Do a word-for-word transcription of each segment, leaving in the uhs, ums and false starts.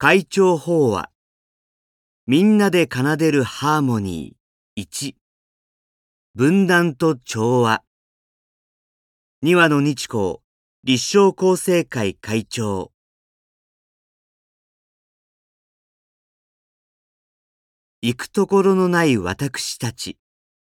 会長法話。みんなで奏でるハーモニー。いち、分断と調和。庭野日光立正厚生会会長。行くところのない私たち。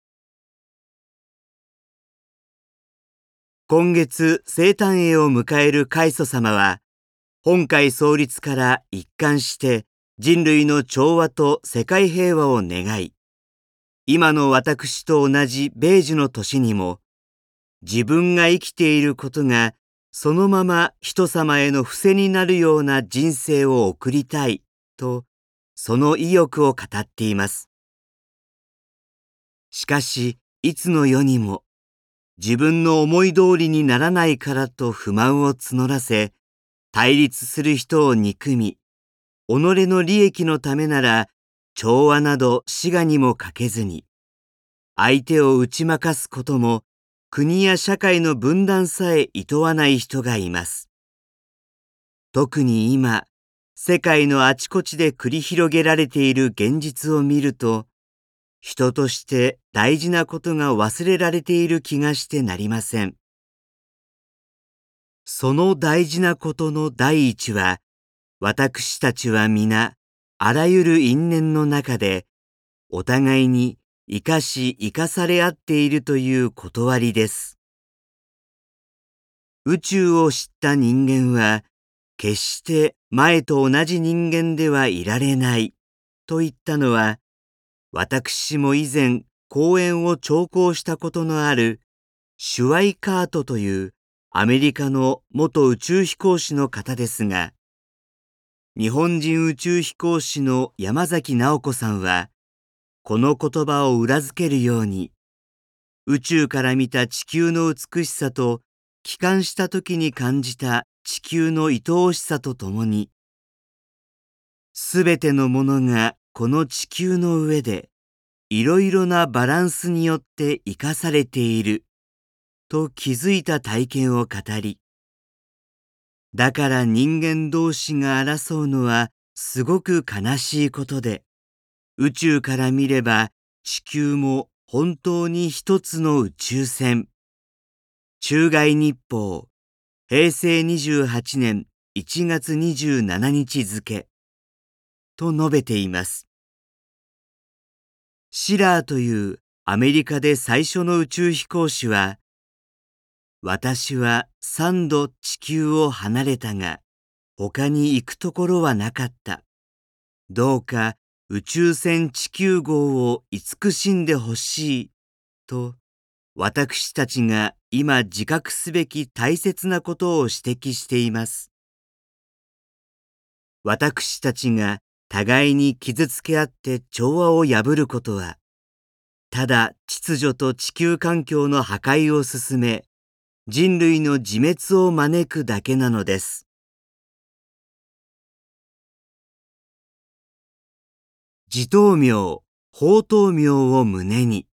今月生誕会を迎える開祖様は、本会創立から一貫して人類の調和と世界平和を願い、今の私と同じ米寿の年にも、自分が生きていることがそのまま人様への伏せになるような人生を送りたいと、その意欲を語っています。しかし、いつの世にも、自分の思い通りにならないからと不満を募らせ、対立する人を憎み、己の利益のためなら調和など志願にもかけずに、相手を打ち負かすことも国や社会の分断さえ厭わない人がいます。特に今、世界のあちこちで繰り広げられている現実を見ると、人として大事なことが忘れられている気がしてなりません。その大事なことの第一は、私たちは皆、あらゆる因縁の中で、お互いに生かし生かされ合っているという断りです。宇宙を知った人間は、決して前と同じ人間ではいられないと言ったのは、私も以前講演を聴講したことのあるシュワイカートというアメリカの元宇宙飛行士の方ですが、日本人宇宙飛行士の山崎直子さんは、この言葉を裏付けるように、宇宙から見た地球の美しさと帰還した時に感じた地球の愛おしさとともに、すべてのものがこの地球の上でいろいろなバランスによって生かされていると気づいた体験を語り、だから人間同士が争うのはすごく悲しいことで、宇宙から見れば地球も本当に一つの宇宙船。中外日報、平成にじゅうはちねんいちがつにじゅうしちにち付と述べています。シラーというアメリカで最初の宇宙飛行士は、私は三度地球を離れたが、他に行くところはなかった。どうか宇宙船地球号を慈しんでほしい、と、私たちが今自覚すべき大切なことを指摘しています。私たちが互いに傷つけ合って調和を破ることは、ただ秩序と地球環境の破壊を進め、人類の自滅を招くだけなのです。持統明、法統明を胸に。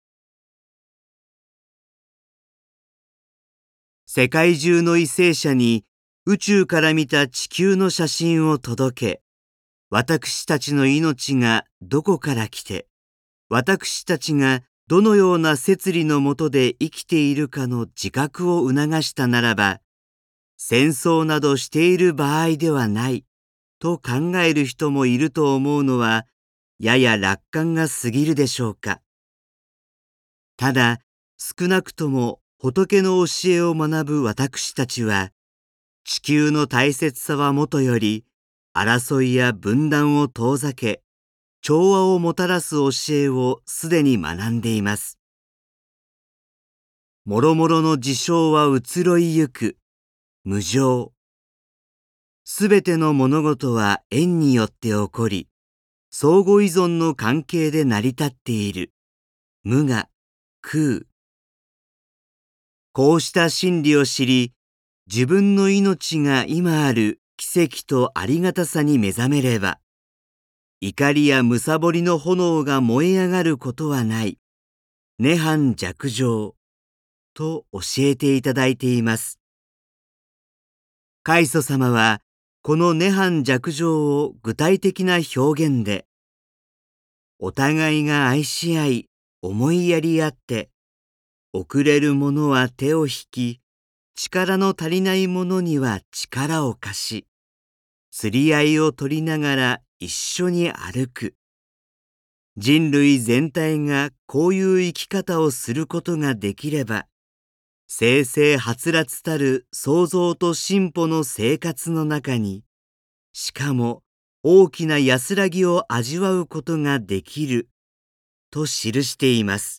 世界中の為政者に宇宙から見た地球の写真を届け、私たちの命がどこから来て、私たちがどのような摂理のもとで生きているかの自覚を促したならば、戦争などしている場合ではないと考える人もいると思うのは、やや楽観が過ぎるでしょうか。ただ、少なくとも仏の教えを学ぶ私たちは、地球の大切さはもとより、争いや分断を遠ざけ、調和をもたらす教えをすでに学んでいます。もろもろの事象は移ろいゆく、無常。すべての物事は縁によって起こり、相互依存の関係で成り立っている、無我、空。こうした真理を知り、自分の命が今ある奇跡とありがたさに目覚めれば、怒りや貪りの炎が燃え上がることはない、涅槃寂情と教えていただいています。開祖様は、 この涅槃寂情を具体的な表現で、お互いが愛し合い、思いやり合って、遅れる者は手を引き、力の足りない者には力を貸し、釣り合いを取りながら一緒に歩く。人類全体がこういう生き方をすることができれば、生々はつらつたる創造と進歩の生活の中に、しかも大きな安らぎを味わうことができる、と記しています。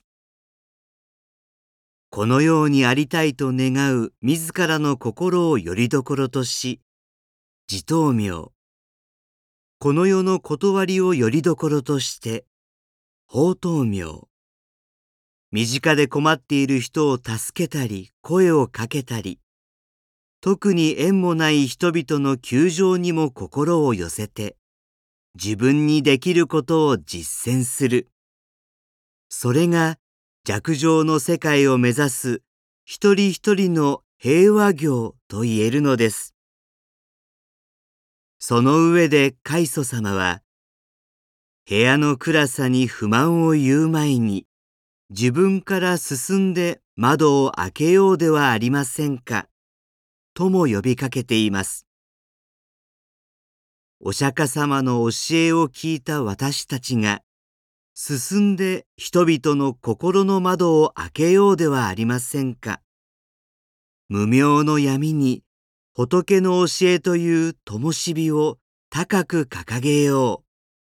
このようにありたいと願う自らの心をよりどころとし、持灯明。この世の断りをよりどころとして、法灯明。身近で困っている人を助けたり、声をかけたり、特に縁もない人々の窮状にも心を寄せて、自分にできることを実践する。それが寂情の世界を目指す一人一人の平和行と言えるのです。その上で開祖様は、部屋の暗さに不満を言う前に、自分から進んで窓を開けようではありませんか、とも呼びかけています。お釈迦様の教えを聞いた私たちが、進んで人々の心の窓を開けようではありませんか。無明の闇に仏の教えという灯火を高く掲げよう。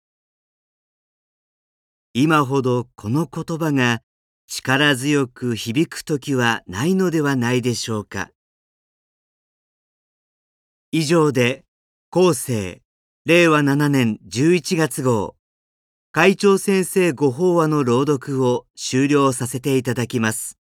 今ほどこの言葉が力強く響くときはないのではないでしょうか。以上で後世れいわななねんじゅういちがつ号会長先生ご法話の朗読を終了させていただきます。